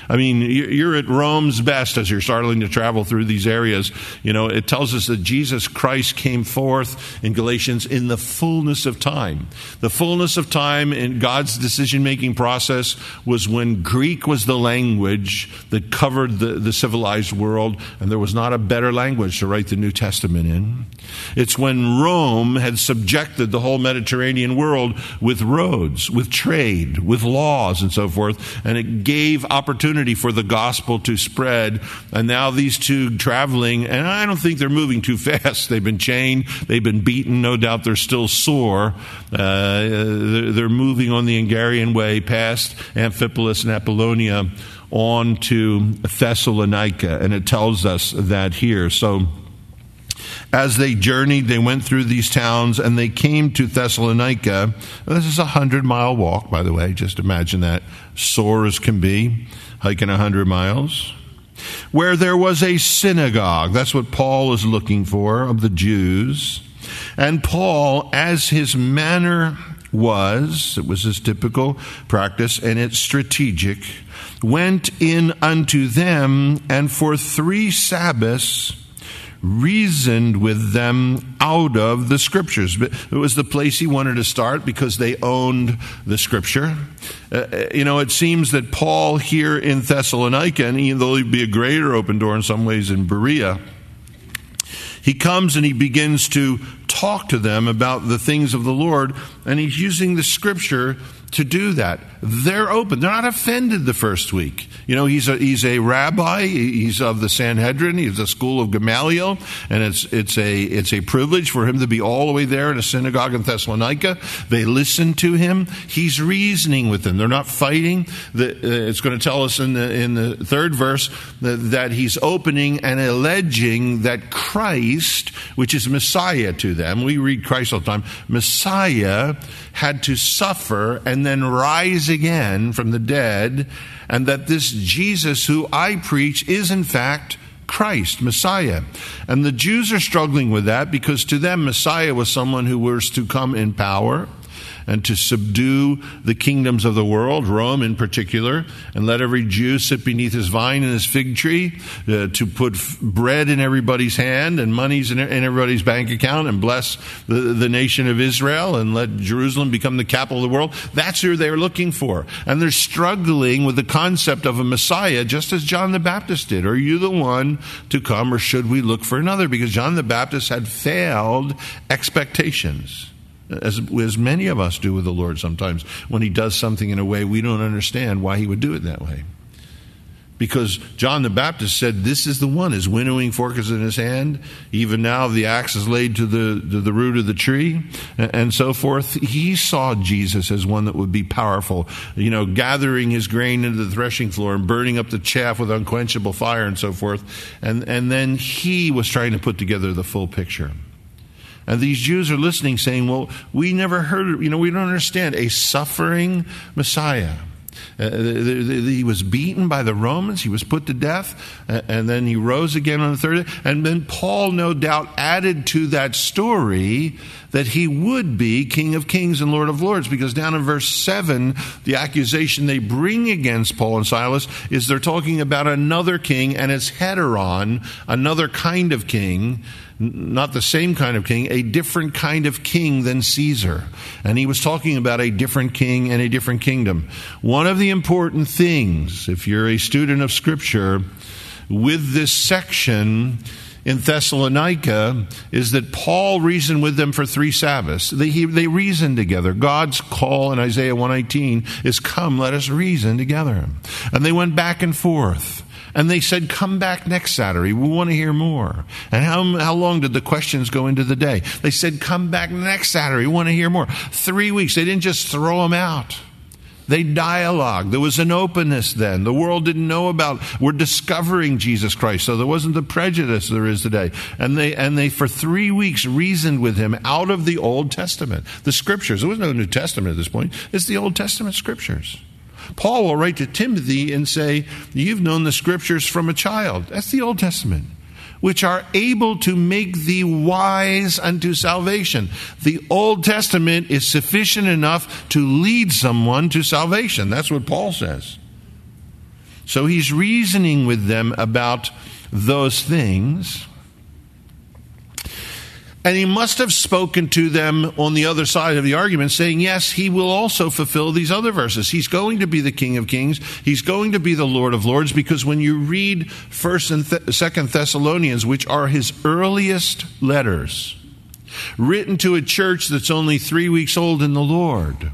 I mean, you're at Rome's best as you're starting to travel through these areas. You know, it tells us that Jesus Christ came forth in Galatians in the fullness of time. The fullness of time in God's decision-making process was when Greek was the language that covered the, the civilized world, and there was not a better language to write the New Testament in. It's when Rome had subjected the whole Mediterranean world with roads, with trade, with laws, and so forth, and it gave opportunity for the gospel to spread. And now these two traveling, and I don't think they're moving too fast. They've been chained, they've been beaten, no doubt they're still sore. Uh, they're moving on the Hungarian way past Amphipolis and Apollonia on to Thessalonica, and it tells us that here. So as they journeyed, they went through these towns, and they came to Thessalonica. This is a hundred-mile walk, by the way. Just imagine that, sore as can be, hiking a hundred miles. Where there was a synagogue. That's what Paul is looking for, of the Jews. And Paul, as his manner was, it was his typical practice, and it's strategic, went in unto them, and for three Sabbaths reasoned with them out of the Scriptures. It was the place he wanted to start because they owned the Scripture. Uh, you know, it seems that Paul here in Thessalonica, and even though he'd be a greater open door in some ways in Berea, he comes and he begins to talk to them about the things of the Lord, and he's using the Scripture to do that. They're open. They're not offended the first week. You know, he's a he's a rabbi. He's of the Sanhedrin. He's the school of Gamaliel, and it's it's a it's a privilege for him to be all the way there in a synagogue in Thessalonica. They listen to him. He's reasoning with them. They're not fighting. The, uh, it's going to tell us in the in the third verse that, that he's opening and alleging that Christ, which is Messiah to them, we read Christ all the time, Messiah had to suffer and then rise again from the dead, and that this Jesus who I preach is in fact Christ, Messiah. And the Jews are struggling with that because to them Messiah was someone who was to come in power and to subdue the kingdoms of the world, Rome in particular, and let every Jew sit beneath his vine and his fig tree, uh, to put f- bread in everybody's hand and monies in, in everybody's bank account and bless the, the nation of Israel and let Jerusalem become the capital of the world. That's who they're looking for. And they're struggling with the concept of a Messiah, just as John the Baptist did. Are you the one to come, or should we look for another? Because John the Baptist had failed expectations. As, as many of us do with the Lord sometimes, when he does something in a way we don't understand why he would do it that way. Because John the Baptist said, this is the one. His winnowing fork is in his hand. Even now the axe is laid to the, to the root of the tree, and, and so forth. He saw Jesus as one that would be powerful, you know, gathering his grain into the threshing floor and burning up the chaff with unquenchable fire and so forth. And, and then he was trying to put together the full picture. And these Jews are listening, saying, well, we never heard, you know, we don't understand a suffering Messiah. Uh, he was beaten by the Romans. He was put to death. And then he rose again on the third day. And then Paul, no doubt, added to that story that he would be King of Kings and Lord of Lords. Because down in verse seven, the accusation they bring against Paul and Silas is they're talking about another king, and it's heteron, another kind of king. Not the same kind of king, a different kind of king than Caesar. And he was talking about a different king and a different kingdom. One of the important things, if you're a student of Scripture, with this section in Thessalonica, is that Paul reasoned with them for three Sabbaths. They, he, they reasoned together. God's call in Isaiah one nineteen is, come, let us reason together. And they went back and forth. And they said, come back next Saturday. We want to hear more. And how, how long did the questions go into the day? They said, come back next Saturday. We want to hear more. Three weeks. They didn't just throw them out. They dialogued. There was an openness then. The world didn't know about, we're discovering Jesus Christ. So there wasn't the prejudice there is today. And they, and they for three weeks reasoned with him out of the Old Testament. The Scriptures. There was no New Testament at this point. It's the Old Testament Scriptures. Paul will write to Timothy and say, you've known the Scriptures from a child. That's the Old Testament. Which are able to make thee wise unto salvation. The Old Testament is sufficient enough to lead someone to salvation. That's what Paul says. So he's reasoning with them about those things. And he must have spoken to them on the other side of the argument, saying, yes, he will also fulfill these other verses. He's going to be the King of Kings. He's going to be the Lord of Lords, because when you read First and Th- Second Thessalonians, which are his earliest letters, written to a church that's only three weeks old in the Lord,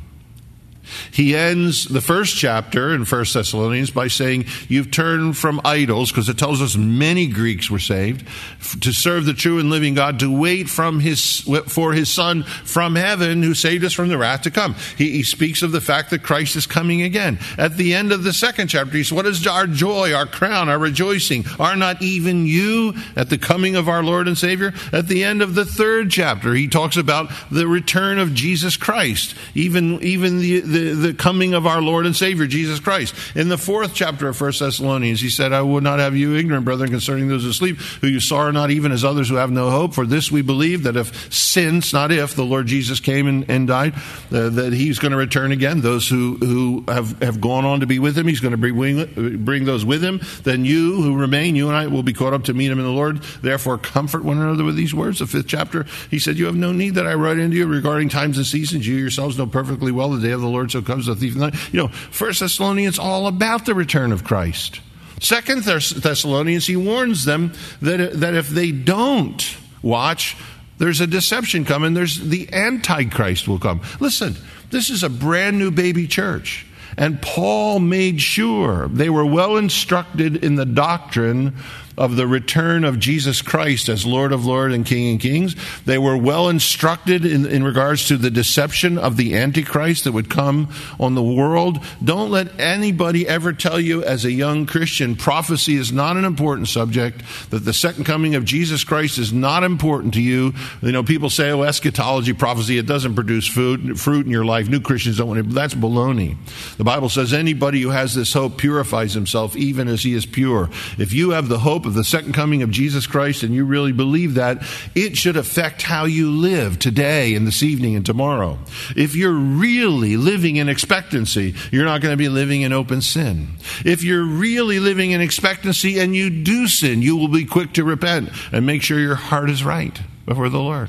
he ends the first chapter in First Thessalonians by saying, you've turned from idols, because it tells us many Greeks were saved, to serve the true and living God, to wait from his, for his Son from heaven, who saved us from the wrath to come. He, he speaks of the fact that Christ is coming again. At the end of the second chapter, he says, what is our joy, our crown, our rejoicing? Are not even you at the coming of our Lord and Savior? At the end of the third chapter, he talks about the return of Jesus Christ, even, even the, the The, the coming of our Lord and Savior, Jesus Christ. In the fourth chapter of First Thessalonians, he said, I would not have you ignorant, brethren, concerning those who sleep, who you sorrow not, even as others who have no hope. For this we believe, that if since, not if, the Lord Jesus came and, and died, uh, that he's going to return again. Those who, who have, have gone on to be with him, he's going to bring, bring those with him. Then you who remain, you and I, will be caught up to meet him in the Lord. Therefore comfort one another with these words. The fifth chapter, he said, you have no need that I write unto you regarding times and seasons. You yourselves know perfectly well the day of the Lord so comes a thief in the night. You know, First Thessalonians all about the return of Christ. Second Thessalonians, he warns them that, that if they don't watch, there's a deception coming. There's the Antichrist will come. Listen, this is a brand new baby church. And Paul made sure they were well instructed in the doctrine of the return of Jesus Christ as Lord of Lords and King of Kings. They were well instructed in, in regards to the deception of the Antichrist that would come on the world. Don't let anybody ever tell you as a young Christian, prophecy is not an important subject, that the second coming of Jesus Christ is not important to you. You know, people say, oh, eschatology, prophecy, it doesn't produce food, fruit in your life. New Christians don't want it. That's baloney. The Bible says anybody who has this hope purifies himself even as he is pure. If you have the hope of the second coming of Jesus Christ and you really believe that, it should affect how you live today and this evening and tomorrow. If you're really living in expectancy, you're not going to be living in open sin. If you're really living in expectancy and you do sin, you will be quick to repent and make sure your heart is right before the Lord.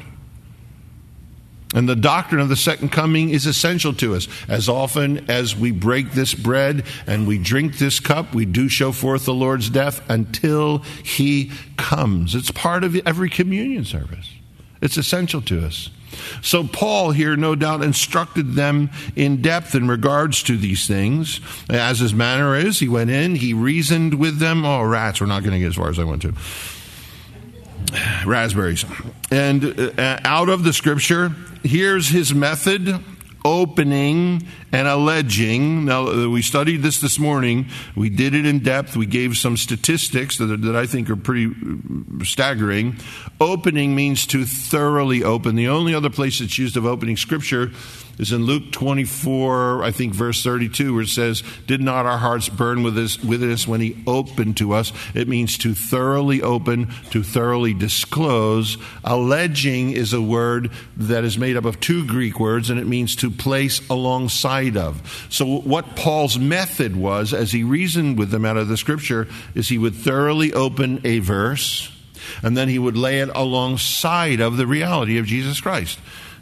And the doctrine of the second coming is essential to us. As often as we break this bread and we drink this cup, we do show forth the Lord's death until he comes. It's part of every communion service. It's essential to us. So Paul here, no doubt, instructed them in depth in regards to these things. As his manner is, he went in, he reasoned with them. Oh, rats, we're not going to get as far as I want to. Raspberries. And uh, out of the scripture, here's his method: opening and alleging. Now, we studied this this morning. We did it in depth. We gave some statistics that, that I think are pretty staggering. Opening means to thoroughly open. The only other place it's used of opening scripture is in Luke twenty-four, I think verse thirty-two, where it says, did not our hearts burn with us, with us when he opened to us? It means to thoroughly open, to thoroughly disclose. Alleging is a word that is made up of two Greek words, and it means to place alongside of. So what Paul's method was, as he reasoned with them out of the scripture, is he would thoroughly open a verse, and then he would lay it alongside of the reality of Jesus Christ.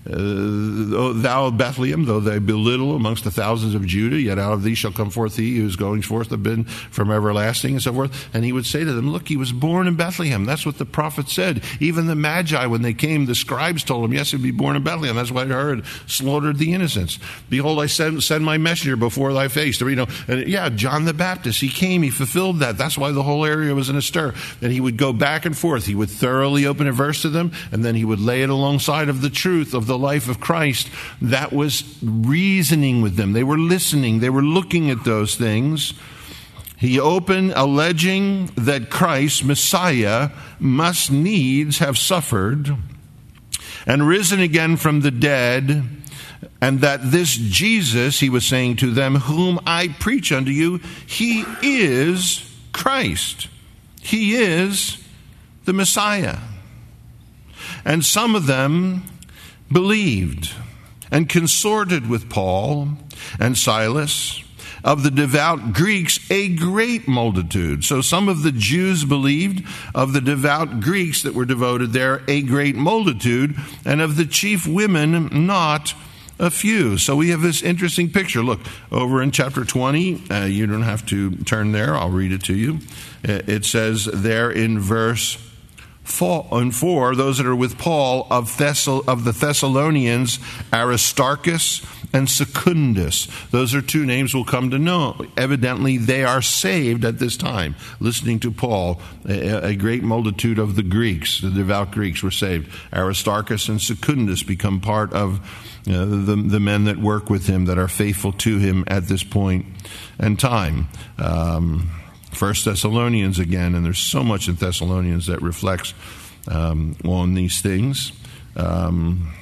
Uh, thou Bethlehem, though they be little amongst the thousands of Judah, yet out of thee shall come forth he whose goings forth have been from everlasting, and so forth. And he would say to them, look, he was born in Bethlehem. That's what the prophet said. Even the Magi, when they came, the scribes told him, yes, he'd be born in Bethlehem. That's what I heard. Slaughtered the innocents. Behold, I send, send my messenger before thy face. You know, and yeah, John the Baptist, he came, he fulfilled that. That's why the whole area was in a stir. And he would go back and forth. He would thoroughly open a verse to them, and then he would lay it alongside of the truth of the life of Christ. That was reasoning with them. They were listening. They were looking at those things. He opened alleging that Christ, Messiah, must needs have suffered and risen again from the dead, and that this Jesus, he was saying to them, whom I preach unto you, he is Christ. He is the Messiah. And some of them believed and consorted with Paul and Silas Of the devout Greeks, a great multitude. So some of the Jews believed, of the devout Greeks that were devoted there, a great multitude, and of the chief women, not a few. So we have this interesting picture. Look, over in chapter twenty, uh, you don't have to turn there, I'll read it to you. It says there in verse four, and four, those that are with Paul, of, Thessal, of the Thessalonians, Aristarchus and Secundus. Those are two names we'll come to know. Evidently, they are saved at this time. Listening to Paul, a, a great multitude of the Greeks, the devout Greeks, were saved. Aristarchus and Secundus become part of uh, the, the men that work with him, that are faithful to him at this point and time. Um, First Thessalonians again, and there's so much in Thessalonians that reflects um, on these things. Um,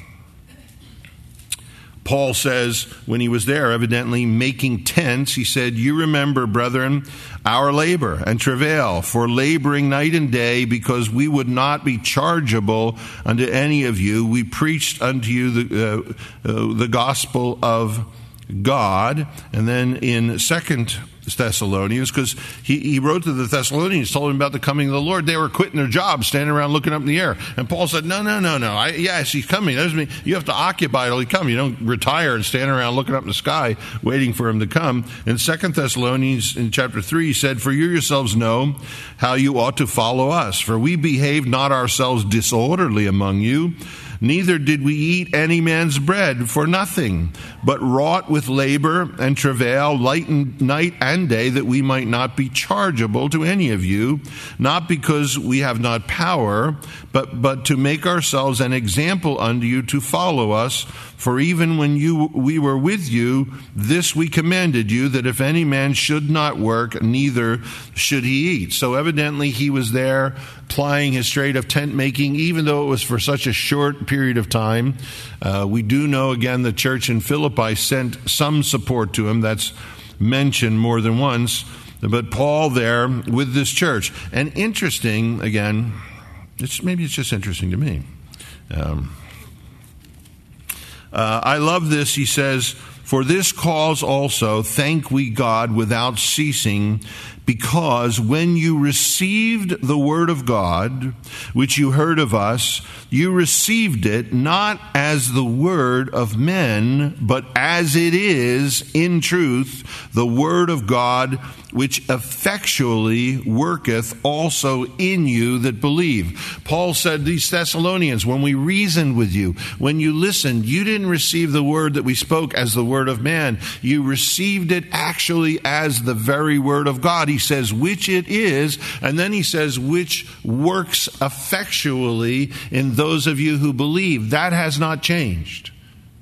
Paul says when he was there, evidently making tents, he said, "You remember, brethren, our labor and travail, for laboring night and day, because we would not be chargeable unto any of you. We preached unto you the, uh, uh, the gospel of God." And then in Second Thessalonians, because he, he wrote to the Thessalonians, told them about the coming of the Lord. They were quitting their jobs, standing around looking up in the air. And Paul said, no, no, no, no. I, yes, he's coming. That doesn't mean you have to occupy till he comes. You don't retire and stand around looking up in the sky, waiting for him to come. In Second Thessalonians, in chapter three, he said, "For you yourselves know how you ought to follow us. For we behaved not ourselves disorderly among you, neither did we eat any man's bread for nothing, but wrought with labor and travail light and night and day, that we might not be chargeable to any of you, not because we have not power, but, but to make ourselves an example unto you to follow us. For even when you we were with you, this we commanded you, that if any man should not work, neither should he eat." So evidently he was there plying his trade of tent making, even though it was for such a short period of time. Uh, we do know, again, the church in Philippi sent some support to him. That's mentioned more than once. But Paul there with this church. And interesting, again, it's maybe it's just interesting to me. Um, uh, I love this. He says, "For this cause also thank we God without ceasing, because when you received the word of God, which you heard of us, you received it not as the word of men, but as it is in truth the word of God, which effectually worketh also in you that believe." Paul said, these Thessalonians, when we reasoned with you, when you listened, you didn't receive the word that we spoke as the word of man. You received it actually as the very word of God. He says, which it is, and then he says, which works effectually in those of you who believe. That has not changed.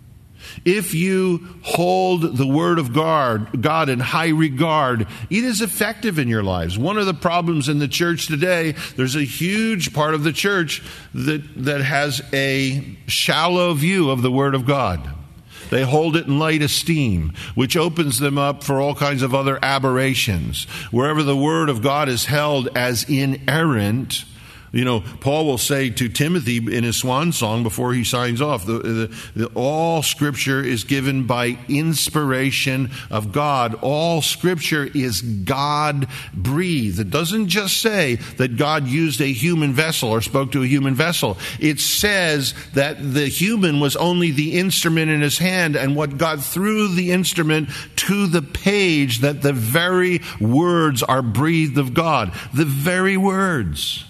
If you hold the word of God, God in high regard, it is effective in your lives. One of the problems in the church today, there's a huge part of the church that, that has a shallow view of the word of God. They hold it in light esteem, which opens them up for all kinds of other aberrations. Wherever the word of God is held as inerrant, you know, Paul will say to Timothy in his swan song before he signs off, the, the, the, all Scripture is given by inspiration of God. All Scripture is God-breathed. It doesn't just say that God used a human vessel or spoke to a human vessel. It says that the human was only the instrument in his hand, and what got through the instrument to the page, that the very words are breathed of God. The very words.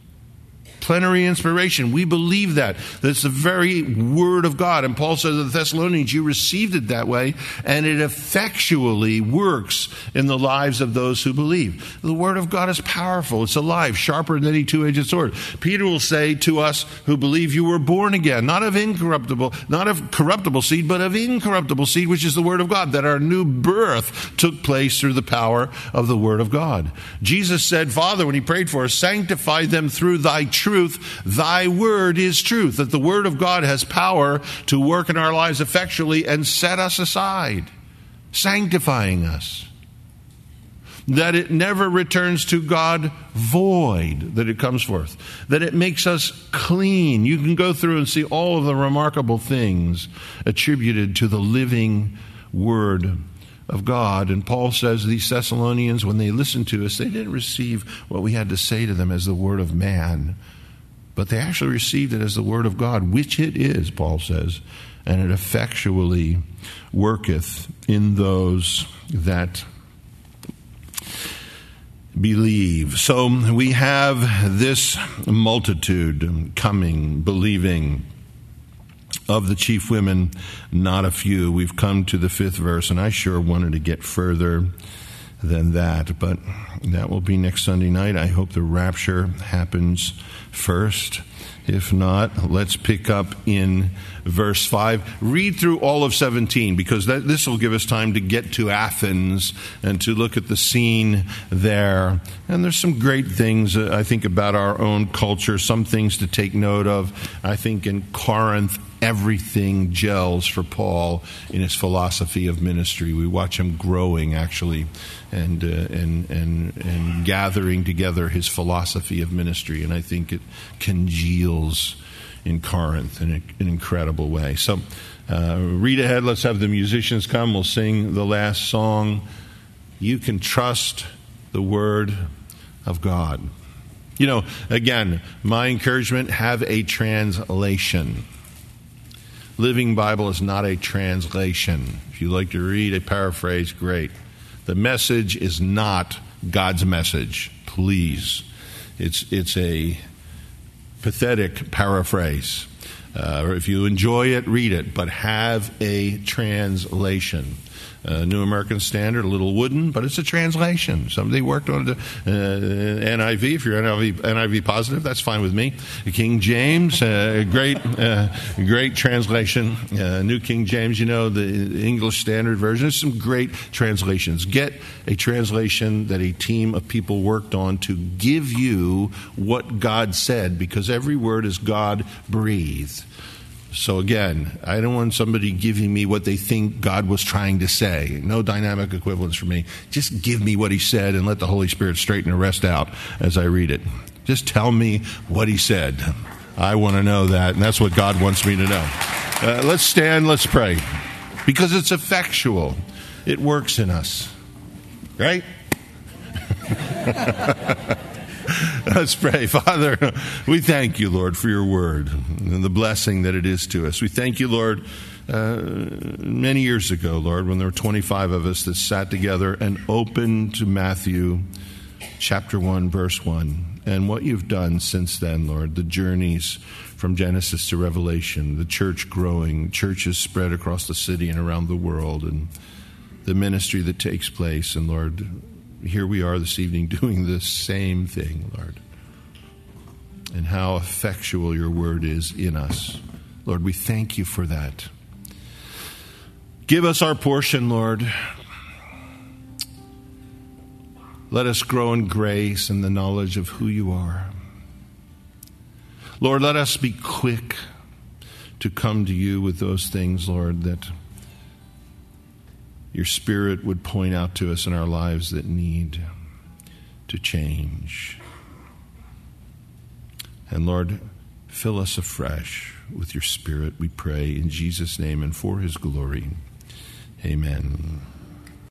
Plenary inspiration. We believe that. That's the very word of God. And Paul says to the Thessalonians, you received it that way, and it effectually works in the lives of those who believe. The word of God is powerful. It's alive, sharper than any two-edged sword. Peter will say to us who believe, you were born again, not of incorruptible, not of corruptible seed, but of incorruptible seed, which is the word of God, that our new birth took place through the power of the word of God. Jesus said, Father, when he prayed for us, sanctify them through thy truth. Thy word is truth, that the word of God has power to work in our lives effectually and set us aside, sanctifying us. That it never returns to God void, that it comes forth. That it makes us clean. You can go through and see all of the remarkable things attributed to the living word of God. And Paul says these Thessalonians, when they listened to us, they didn't receive what we had to say to them as the word of man, but they actually received it as the word of God, which it is, Paul says, and it effectually worketh in those that believe. So we have this multitude coming, believing, of the chief women, not a few. We've come to the fifth verse, and I sure wanted to get further than that, but that will be next Sunday night. I hope the rapture happens first. If not, let's pick up in verse five. Read through all of seventeen, because that, this will give us time to get to Athens and to look at the scene there. And there's some great things, uh, I think, about our own culture, some things to take note of. I think in Corinth, everything gels for Paul in his philosophy of ministry. We watch him growing, actually, and uh, and and and gathering together his philosophy of ministry. And I think it congeals in Corinth in a, an incredible way. So uh, read ahead. Let's have the musicians come. We'll sing the last song. You can trust the word of God. You know, again, my encouragement, have a translation. Living Bible is not a translation. If you like to read a paraphrase, great. The message is not God's message. Please. It's it's a pathetic paraphrase. Uh, if you enjoy it, read it, but have a translation. Uh, New American Standard, a little wooden, but it's a translation. Somebody worked on it. Uh, N I V, if you're N I V, N I V positive, that's fine with me. King James, uh, great, uh, great translation. Uh, New King James, you know, the English Standard Version. There's some great translations. Get a translation that a team of people worked on to give you what God said, because every word is God-breathed. So again, I don't want somebody giving me what they think God was trying to say. No dynamic equivalence for me. Just give me what he said and let the Holy Spirit straighten the rest out as I read it. Just tell me what he said. I want to know that, and that's what God wants me to know. Uh, let's stand, let's pray. Because it's effectual. It works in us. Right? Let's pray. Father, we thank you, Lord, for your word and the blessing that it is to us. We thank you, Lord, uh, many years ago, Lord, when there were twenty-five of us that sat together and opened to Matthew chapter one, verse one. And what you've done since then, Lord, the journeys from Genesis to Revelation, the church growing, churches spread across the city and around the world, and the ministry that takes place. And Lord, here we are this evening doing the same thing, Lord. And how effectual your word is in us. Lord, we thank you for that. Give us our portion, Lord. Let us grow in grace and the knowledge of who you are. Lord, let us be quick to come to you with those things, Lord, that your Spirit would point out to us in our lives that need to change. And Lord, fill us afresh with your Spirit, we pray, in Jesus' name and for his glory. Amen.